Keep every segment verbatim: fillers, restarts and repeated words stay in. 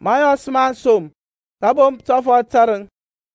mayos man som tabom tofo tarang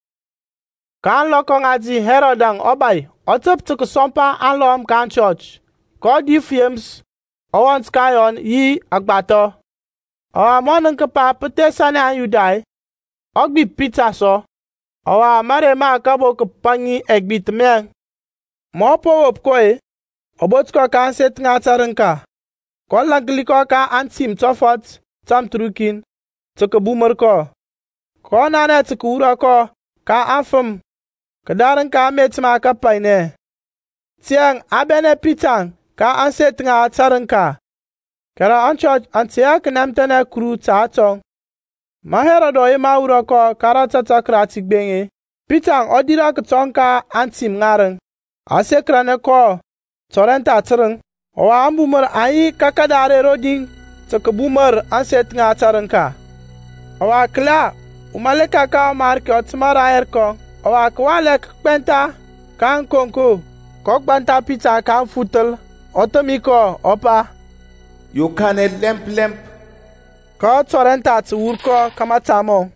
kan lokong aji Herodang obay otop tuk sompa anlom kan church ko di fiems owan skayon yi agbato awa monen kepa petesane an yudai ogbi Peter so awa mare ma kabo kepangi egbit meng mo po op koe obot ko kan set ngatarangka ko langliko ka antim tofot tam trukin tuk boomer ko ko nane tuk ura ko ka afum kedaran ka metma ka paine tiang abene Peter ka anset ngatarangka kara anchot antia knamtana kru tatong mahera do ima ura ko karata takratik benye Peter odira ktonka antim ngarang asekrane ko torrenta treng wa ambumar ayi kakadare roding tuk boomer anset ngatarangka awa kla umaleka ka marke otmara erko awa kwalek penta kan konko kok banta Peter kan futel otomiko opa You can lemp lemp. Ko torrenta tsurko kamatamo.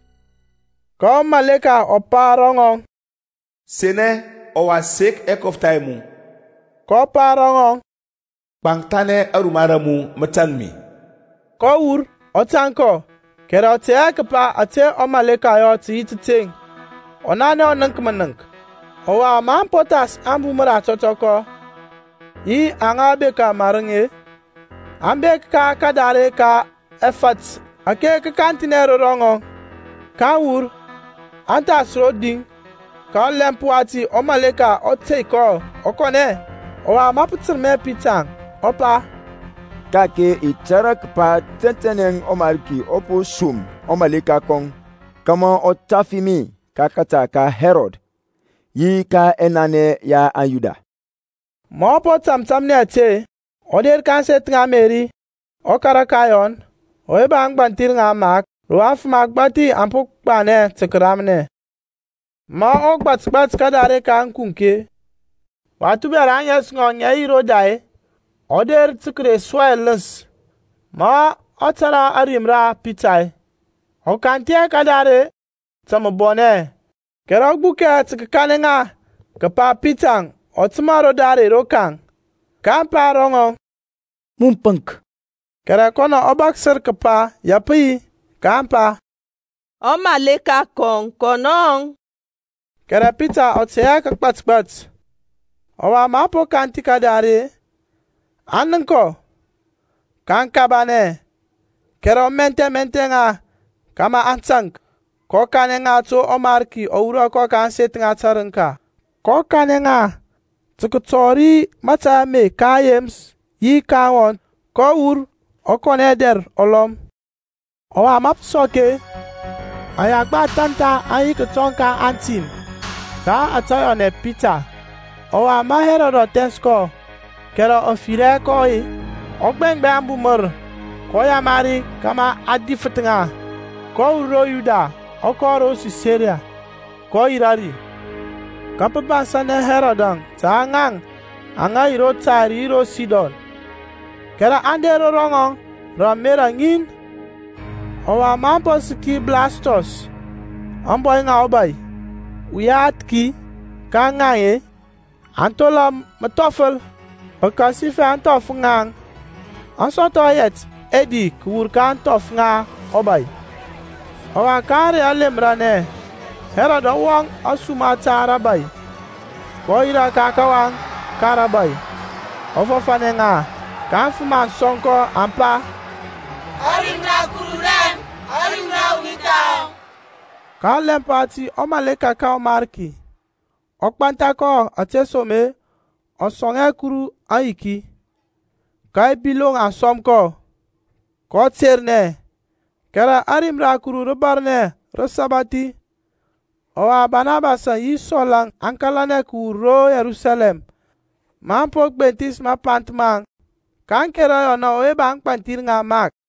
Ko maleka opa rongo. Sene owa sek ek of time. Ko pa rongo. Bangtane arumaramu matanmi. Ko ur otanko. Kera otea kapa ate o maleka yo titting. Onane onank manank. Owa man potas ambu mara totoko. Yi angabe ka marange. Ambe ka kadare ka efat ake ka kantinero rongo ka ur anta sroding ka lempuati o maleka o teiko okone o amaputir me Peter opa kake itarak pa tenteneng o marki opo sum o maleka kong kama o tafimi kakata ka Herod yi ka enane ya ayuda mo po tamtam ne te Oder kan set nga Mary, o karakayon, o ebang bantir nga mak, ruaf magbati ampuk bane tekramne. Ma og bats bats kadare kan kunke. Watu beranyes ngon nyai rodai, oder tikre swellens. Ma otara arimra pitai. O kantia kadare, tamabone. Kerog buke tikane nga, kapa pitang, o tumaro dare rokang. Kampa rongo mumpunk kera kono obak ser kapa yapi kampa o maleka kon konong kera Peter otsea ka kpatspat owa mapo kantika dare annenko kanka bane kera mente mente nga kama antsank ko kane nga to omarki ouro ko kan set nga tsaranka ko kane nga Tukutori mata me kayems yi kawon ko ur okoneder olom owa map soke ayagba tanta ayi kutonka antim ka atoyone Peter owa mahero do tensko kero ofire ko yi ogbengbe ambumur ko ya mari kama adifitnga ko uro yuda okoro Siseria ko irari Kapapa ne Herodang tangang anga iro tari iro Sidon kera andero rongo ramera ngin owa mampo ski Blastos amboy nga obay uyatki kangaye antola matofel bakasi fe antof ngang ansoto yet edi kur kan tof nga obay owa kare alemrane Herod wang asuma tarabay. Koira kakawang karabay. Ofo fanenga. Kanfuman sonko ampa. Arimna kururen. Arimna unitao. Kalem party omaleka ka marki. Okpanta ko atesome. Osonge kuru aiki. Kai bilong asomko. Ko terne. Kera arimra kuru rubarne. Rosabati. Owa Barnabas yi solang ankalane ku ro Jerusalem. Man pok bentis ma pantman. Kan kera yo na oe bang pantir nga mak.